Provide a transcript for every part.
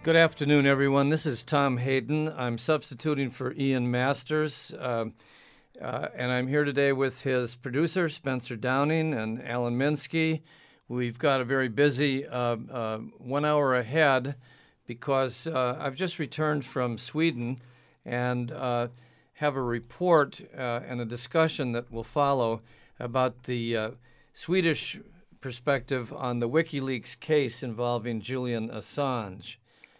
Good afternoon, everyone. This is Tom Hayden. I'm substituting for Ian Masters, and I'm here today with his producer, Spencer Downing, and Alan Minsky. We've got a very busy 1 hour ahead because I've just returned from Sweden and have a report and a discussion that will follow about the Swedish perspective on the WikiLeaks case involving Julian Assange.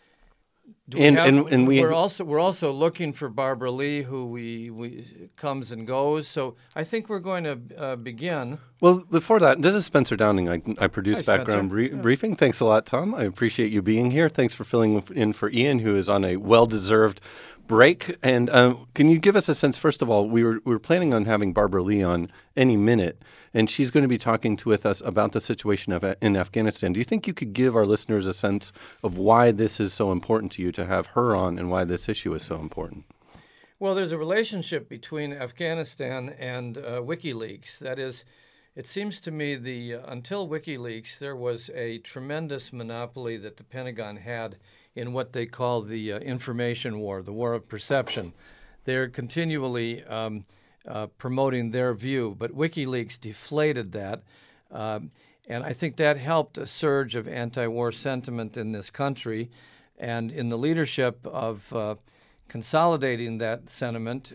We're also looking for Barbara Lee, who we comes and goes. So I think we're going to begin. Well, before that, this is Spencer Downing. I produce Hi, Background Briefing. Thanks a lot, Tom. I appreciate you being here. Thanks for filling in for Ian, who is on a well-deserved break. And can you give us a sense? First of all, we were planning on having Barbara Lee on any minute, and she's going to be talking with us about the situation in Afghanistan. Do you think you could give our listeners a sense of why this is so important to you to have her on, and why this issue is so important? Well, there's a relationship between Afghanistan and WikiLeaks. That is, it seems to me until WikiLeaks, there was a tremendous monopoly that the Pentagon had in what they call the information war, the war of perception. They're continually promoting their view, but WikiLeaks deflated that, and I think that helped a surge of anti-war sentiment in this country, and in the leadership of consolidating that sentiment,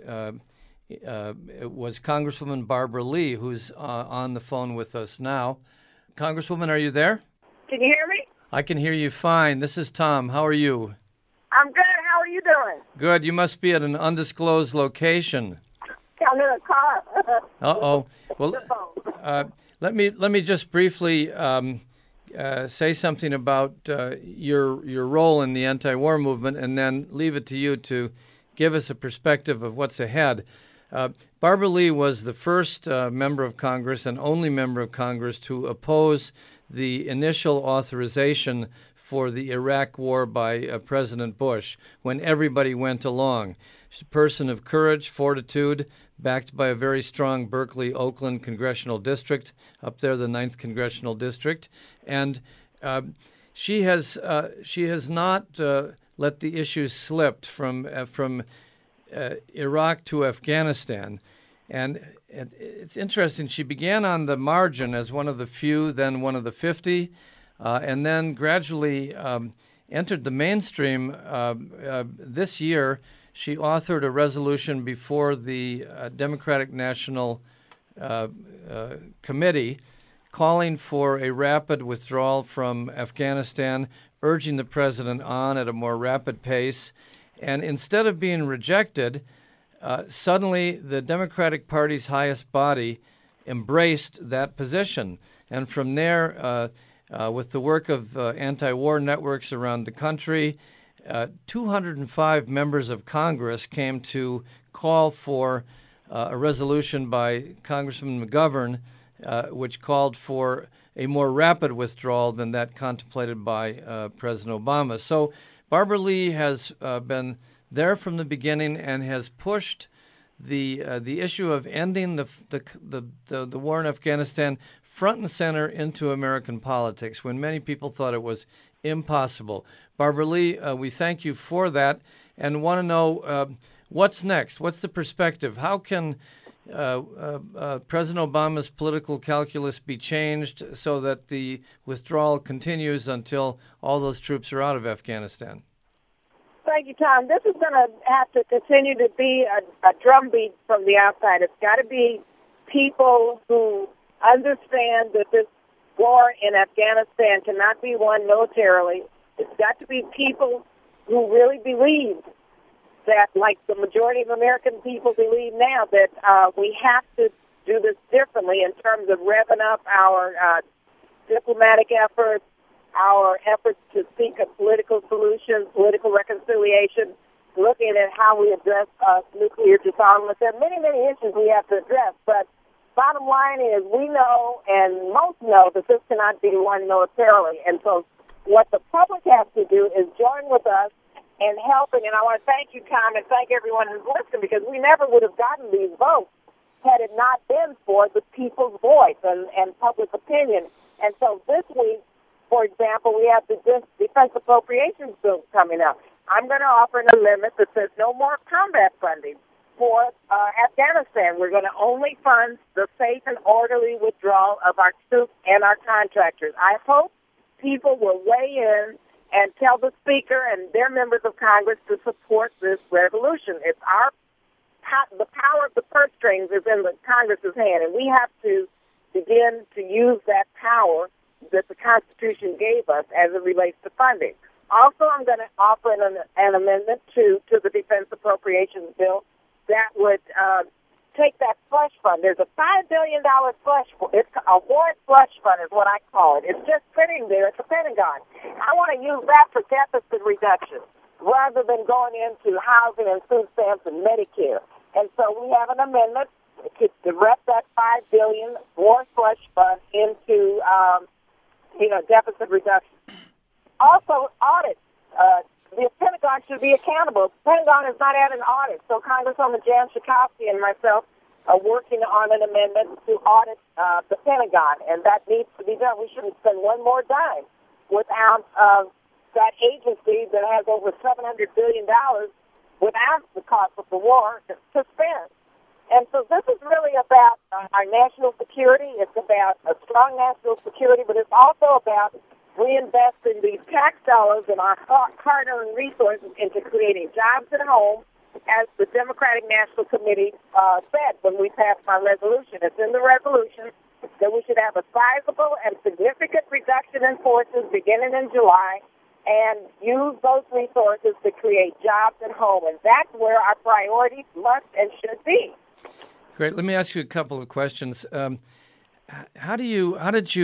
it was Congresswoman Barbara Lee, who's on the phone with us now. Congresswoman, are you there? Can you hear me? I can hear you fine. This is Tom. How are you? I'm good. How are you doing? Good. You must be at an undisclosed location. I'm in a car. Uh-oh. Well, let me just briefly say something about your role in the anti-war movement, and then leave it to you to give us a perspective of what's ahead. Barbara Lee was the first member of Congress and only member of Congress to oppose the initial authorization for the Iraq war by President Bush when everybody went along. She's a person of courage, fortitude, backed by a very strong Berkeley-Oakland congressional district, up there the 9th congressional district. And she has not let the issues slip from Iraq to Afghanistan. And it's interesting, she began on the margin as one of the few, then one of the 50, and then gradually entered the mainstream. This year, she authored a resolution before the Democratic National Committee calling for a rapid withdrawal from Afghanistan, urging the president on at a more rapid pace. And instead of being rejected, suddenly the Democratic Party's highest body embraced that position. And from there, with the work of anti-war networks around the country, 205 members of Congress came to call for a resolution by Congressman McGovern, which called for a more rapid withdrawal than that contemplated by President Obama. So Barbara Lee has been there from the beginning and has pushed the issue of ending the war in Afghanistan front and center into American politics when many people thought it was impossible. Barbara Lee, we thank you for that and want to know what's next. What's the perspective? How can President Obama's political calculus be changed so that the withdrawal continues until all those troops are out of Afghanistan? Thank you, Tom. This is going to have to continue to be a drumbeat from the outside. It's got to be people who understand that this war in Afghanistan cannot be won militarily. It's got to be people who really believe that, like the majority of American people believe now, that we have to do this differently in terms of revving up our diplomatic efforts, our efforts to seek a political solution, political reconciliation, looking at how we address nuclear disarmament. There are many, many issues we have to address, but bottom line is we know, and most know, that this cannot be won militarily. And so what the public has to do is join with us in helping. And I want to thank you, Tom, and thank everyone who's listening, because we never would have gotten these votes had it not been for the people's voice and public opinion. And so this week, For example, we have the defense appropriations bill coming up. I'm going to offer an amendment that says no more combat funding for Afghanistan. We're going to only fund the safe and orderly withdrawal of our troops and our contractors. I hope people will weigh in and tell the Speaker and their members of Congress to support this resolution. It's the power of the purse strings is in the Congress's hand, and we have to begin to use that power that the Constitution gave us as it relates to funding. Also, I'm going to offer an amendment to the Defense Appropriations Bill that would take that slush fund. There's a $5 billion slush fund. It's a war slush fund is what I call it. It's just sitting there at the Pentagon. I want to use that for deficit reduction rather than going into housing and food stamps and Medicare. And so we have an amendment to direct that $5 billion war slush fund into deficit reduction. Also, audit. The Pentagon should be accountable. The Pentagon has not had an audit, so Congresswoman Jan Schakowsky and myself are working on an amendment to audit the Pentagon, and that needs to be done. We shouldn't spend one more dime without that agency that has over $700 billion without the cost of the war to spend. And so this is really about our national security. It's about a strong national security, but it's also about reinvesting these tax dollars and our hard-earned resources into creating jobs at home, as the Democratic National Committee said when we passed our resolution. It's in the resolution that we should have a sizable and significant reduction in forces beginning in July and use those resources to create jobs at home. And that's where our priorities must and should be. Great. Let me ask you a couple of questions. How did you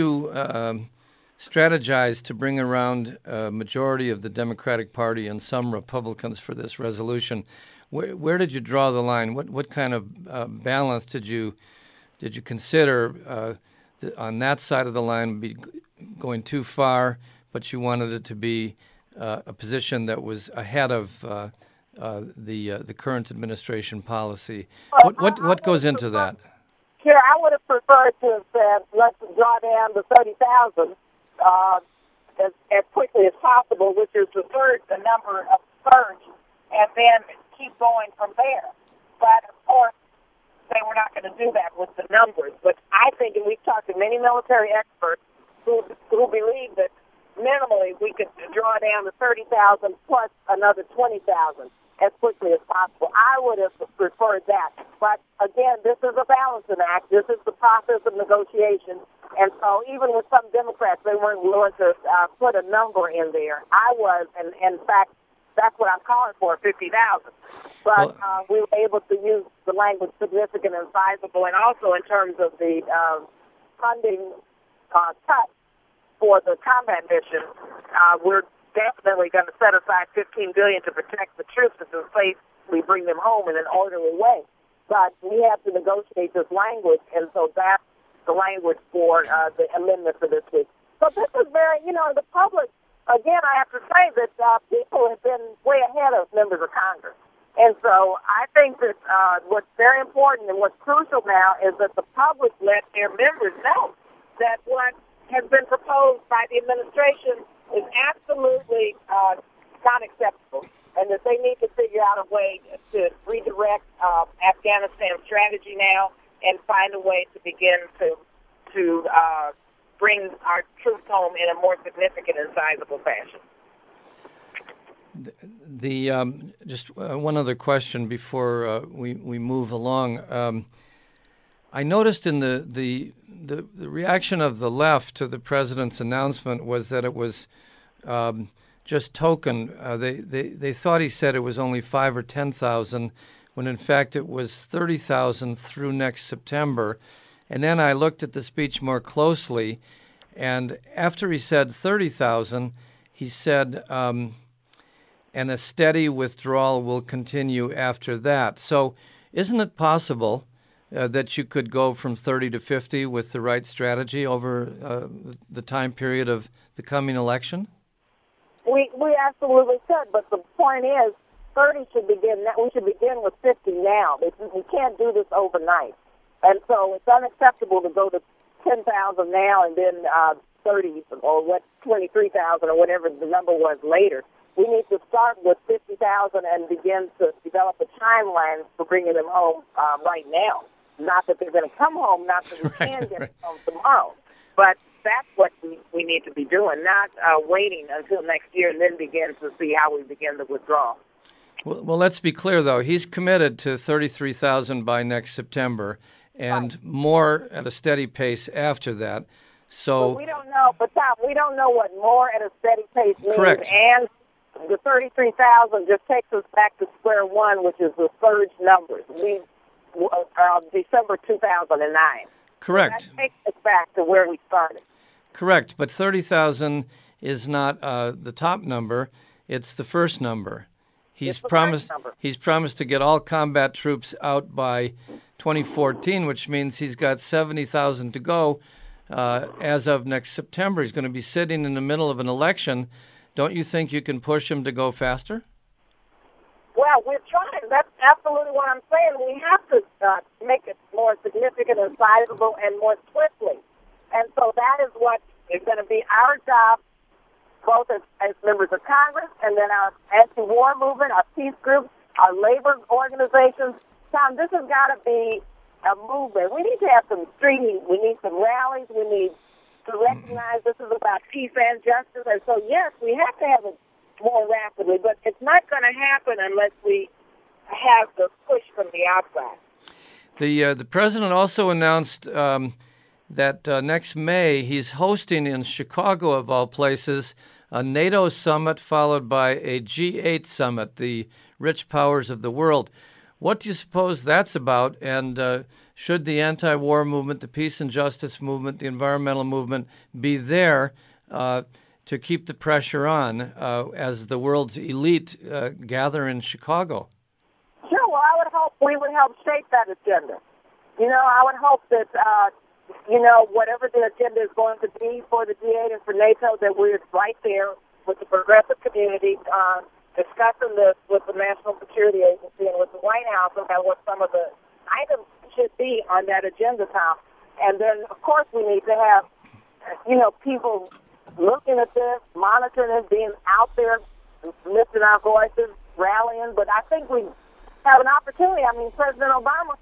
strategize to bring around a majority of the Democratic Party and some Republicans for this resolution? Where did you draw the line? What kind of balance did you consider on that side of the line would be going too far, but you wanted it to be a position that was ahead of the current administration policy? What goes into that? Sure, I would have preferred to have said, let's draw down the 30,000 as quickly as possible, which is the number of surge, and then keep going from there. But, of course, they were not going to do that with the numbers. But I think, and we've talked to many military experts who believe that minimally we could draw down the 30,000 plus another 20,000 as quickly as possible. I would have preferred that. But, again, this is a balancing act. This is the process of negotiation. And so even with some Democrats, they weren't willing to put a number in there. I was, and in fact, that's what I'm calling for, 50,000. But we were able to use the language significant and sizable, and also in terms of the funding cut for the combat mission, we're definitely going to set aside $15 billion to protect the troops until safely bring them home in an orderly way. But we have to negotiate this language, and so that's the language for the amendment for this week. So this is very, the public, again, I have to say that people have been way ahead of members of Congress. And so I think that what's very important and what's crucial now is that the public let their members know that what has been proposed by the administration is absolutely not acceptable, and that they need to figure out a way to redirect Afghanistan strategy now and find a way to begin to bring our troops home in a more significant and sizable fashion. Just one other question before we move along. I noticed in the reaction of the left to the president's announcement was that it was just token. They thought he said it was only 5,000 or 10,000, when in fact it was 30,000 through next September. And then I looked at the speech more closely, and after he said 30,000, he said, and a steady withdrawal will continue after that. So isn't it possible that you could go from 30 to 50 with the right strategy over the time period of the coming election? We absolutely could, but the point is 30 should begin. We should begin with 50 now. We can't do this overnight. And so it's unacceptable to go to 10,000 now and then 30 or what 23,000 or whatever the number was later. We need to start with 50,000 and begin to develop a timeline for bringing them home right now. Not that they're going to come home, not that we can get them home tomorrow, but that's what we need to be doing, not waiting until next year and then begin to see how we begin the withdrawal. Well, let's be clear, though. He's committed to 33,000 by next September and more at a steady pace after that. So but we don't know, but Tom, we don't know what more at a steady pace means. Correct. And the 33,000 just takes us back to square one, which is the surge numbers. December 2009. correct. So that takes us back to where we started. Correct, but 30,000 is not the top number. It's the first number. He's It's the promised. first number. He's promised to get all combat troops out by 2014, which means he's got 70,000 to go as of next September. He's going to be sitting in the middle of an election. Don't you think you can push him to go faster? Well, we're trying. That's absolutely what I'm saying. We have to make it more significant and sizable and more swiftly. And so that is what is going to be our job, both as members of Congress and then our anti-war movement, our peace groups, our labor organizations. Tom, this has got to be a movement. We need to have some streeting. We need some rallies. We need to recognize this is about peace and justice. And so, yes, we have to have it more rapidly, but it's not going to happen unless we have the push from the outside. The president also announced that next May he's hosting in Chicago, of all places, a NATO summit followed by a G8 summit, the rich powers of the world. What do you suppose that's about? And should the anti-war movement, the peace and justice movement, the environmental movement be there to keep the pressure on as the world's elite gather in Chicago? Sure. Well, I would hope we would help shape that agenda. I would hope that, whatever the agenda is going to be for the G8 and for NATO, that we're right there with the progressive community discussing this with the National Security Agency and with the White House about what some of the items should be on that agenda, Tom. And then, of course, we need to have, people looking at this, monitoring it, being out there, lifting our voices, rallying. But I think we have an opportunity. I mean, President Obama,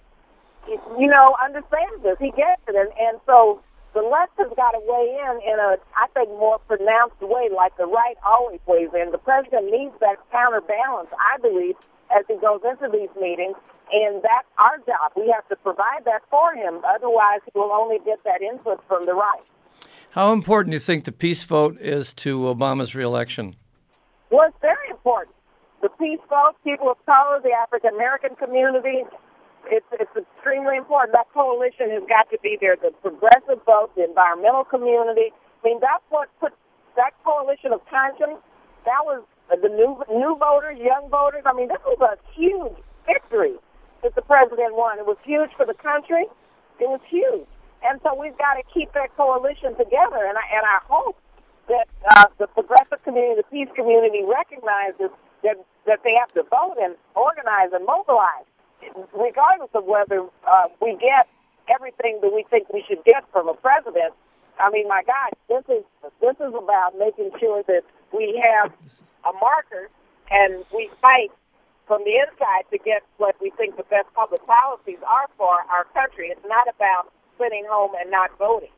understands this. He gets it. And so the left has got to weigh in a, I think, more pronounced way, like the right always weighs in. The president needs that counterbalance, I believe, as he goes into these meetings. And that's our job. We have to provide that for him. Otherwise, he will only get that input from the right. How important do you think the peace vote is to Obama's reelection? Well, it's very important. The peace vote, people of color, the African American community, it's extremely important. That coalition has got to be there. The progressive vote, the environmental community. I mean, that's what put that coalition of conscience. That was the new voters, young voters. I mean, this was a huge victory that the president won. It was huge for the country. It was huge. And so we've got to keep that coalition together. And I hope that the progressive community, the peace community recognizes that they have to vote and organize and mobilize, regardless of whether we get everything that we think we should get from a president. I mean, my gosh, this is about making sure that we have a marker and we fight from the inside to get what we think the best public policies are for our country. It's not about sitting home and not voting.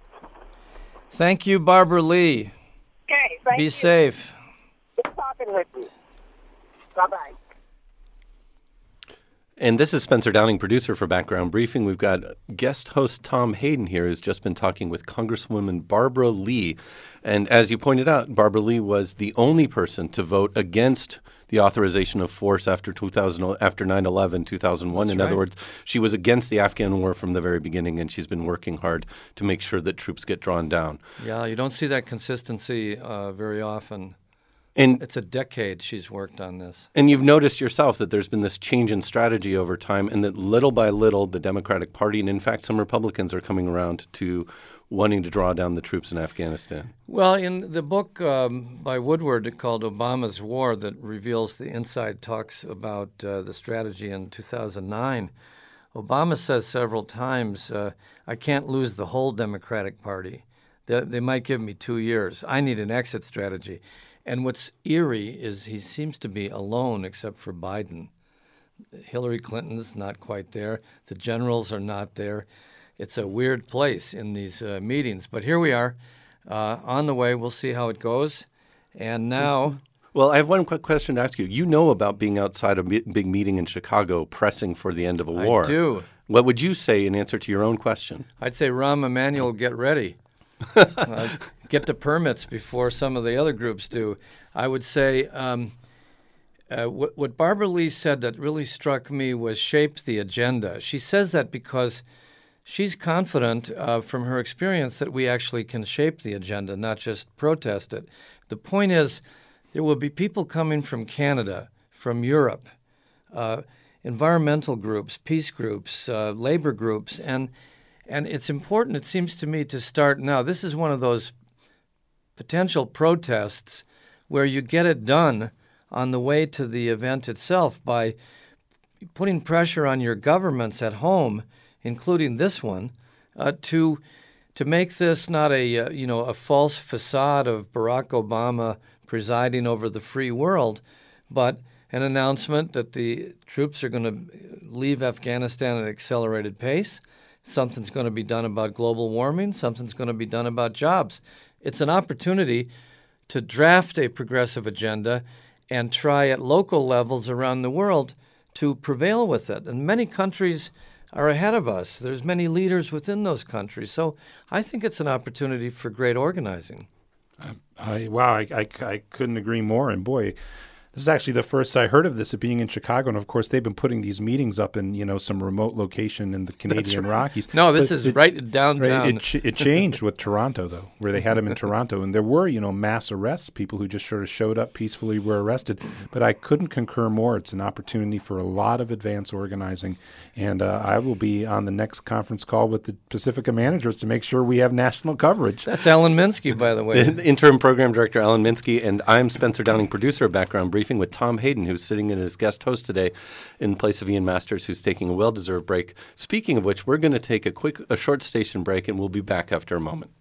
Thank you, Barbara Lee. Okay, thank you. Be safe. Good talking with you. Bye-bye. And this is Spencer Downing, producer for Background Briefing. We've got guest host Tom Hayden here, who's just been talking with Congresswoman Barbara Lee. And as you pointed out, Barbara Lee was the only person to vote against the authorization of force after 9/11, 2001. In other words, she was against the Afghan war from the very beginning, and she's been working hard to make sure that troops get drawn down. Yeah, you don't see that consistency very often. And it's a decade she's worked on this. And you've noticed yourself that there's been this change in strategy over time, and that little by little, the Democratic Party, and in fact some Republicans, are coming around to wanting to draw down the troops in Afghanistan. Well, in the book by Woodward called Obama's War, that reveals the inside talks about the strategy in 2009, Obama says several times, I can't lose the whole Democratic Party. They might give me 2 years. I need an exit strategy. And what's eerie is he seems to be alone except for Biden. Hillary Clinton's not quite there. The generals are not there. It's a weird place in these meetings. But here we are on the way. We'll see how it goes. And now... Well, I have one quick question to ask you. You know about being outside a big meeting in Chicago pressing for the end of a war. I do. What would you say in answer to your own question? I'd say, Rahm Emanuel, get ready. Get the permits before some of the other groups do. I would say what Barbara Lee said that really struck me was shape the agenda. She says that because she's confident from her experience that we actually can shape the agenda, not just protest it. The point is, there will be people coming from Canada, from Europe, environmental groups, peace groups, labor groups, and it's important, it seems to me, to start now. This is one of those potential protests where you get it done on the way to the event itself by putting pressure on your governments at home, including this one, to make this not a false facade of Barack Obama presiding over the free world, but an announcement that the troops are going to leave Afghanistan at an accelerated pace. Something's going to be done about global warming. Something's going to be done about jobs. It's an opportunity to draft a progressive agenda and try at local levels around the world to prevail with it. And many countries are ahead of us. There's many leaders within those countries. So I think it's an opportunity for great organizing. I couldn't agree more. And boy, this is actually the first I heard of this, being in Chicago. And of course, they've been putting these meetings up in, some remote location in the Canadian Rockies. No, this is right downtown. Right, it changed with Toronto, though, where they had them in Toronto. And there were, mass arrests. People who just sort of showed up peacefully were arrested. But I couldn't concur more. It's an opportunity for a lot of advance organizing. And I will be on the next conference call with the Pacifica managers to make sure we have national coverage. That's Alan Minsky, by the way. Interim Program Director Alan Minsky, and I'm Spencer Downing, producer of Background Briefing, with Tom Hayden, who's sitting in as guest host today in place of Ian Masters, who's taking a well-deserved break. Speaking of which, we're going to take a short station break, and we'll be back after a moment.